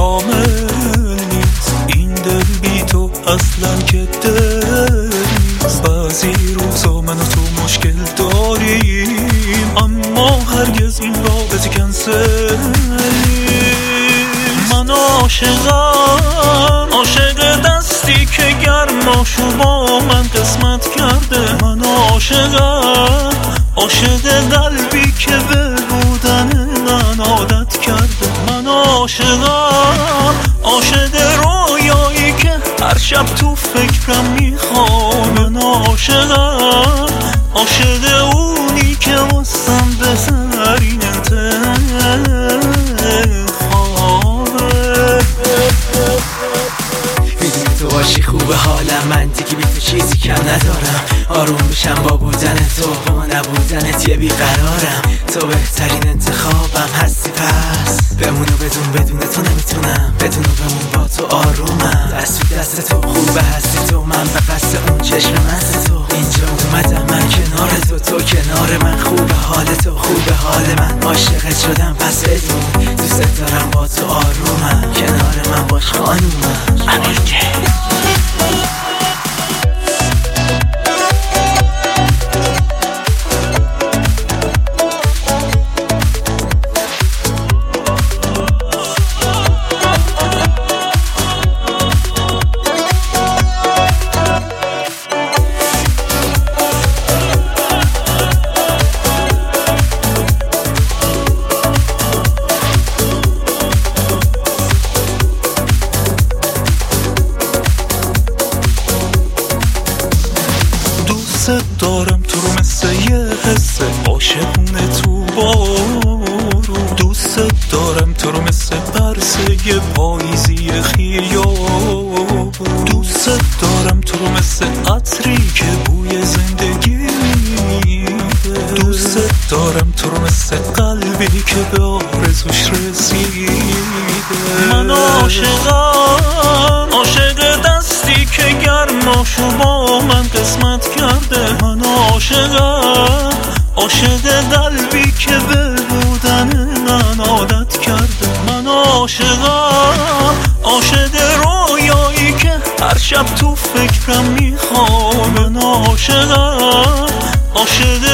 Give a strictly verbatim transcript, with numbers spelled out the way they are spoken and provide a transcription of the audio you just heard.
کامل نیست، این دل بی تو اصلا که دل نیست. بعضی روزا من و تو مشکل داریم، اما هرگز این رابطه کنسل نیست. من عاشقم، عاشق دستی که گرماشو با من قسمت کرده. من عاشقم، عاشق قلبی که به بودن من عادت کرده. من عاشقم، عاشق رویایی که هر شب تو فکرم میخوام. من عاشقم، عاشق اونی که واسم بهترین انتخابه. میدونی تو باشی خوبه حالم، من دیگه بی تو چیزی کم ندارم. آروم بشم با بودن تو، با نبودنت یه بیقرارم. تو بهترین انتخابم هستی، پس بمون و بدون بدون تو نمیتونم. بدون و بمون با تو آرومم. دست تو دست تو خوبه هستی تو، من به قصد اون چشم مست تو. اینجا اومدم من کنار تو، تو کنار من. خوبه حال تو، خوبه حال من. عاشقت شدم پس بدون، دوست دارم با تو آرومم. کنار من باش خانومم. امیرجه دوست دارم تو رو مثل یه حس عاشقونه تو بارو. دوست دارم تو رو مثل برسه یه پاییزی خیابون. دوست دارم تو رو مثل عطری که بوی زندگی میده. دوست دارم تو رو مثل قلبی که به آرزوش رسیده. من عاشقم، عاشق دستی که گرماشو با من قسمت کرده. من عاشقم، عاشق قلبی که به بودن من عادت کرده. من عاشقم، عاشق رویایی که هر شب تو فکرم میخوام. من عاشقم، عاشق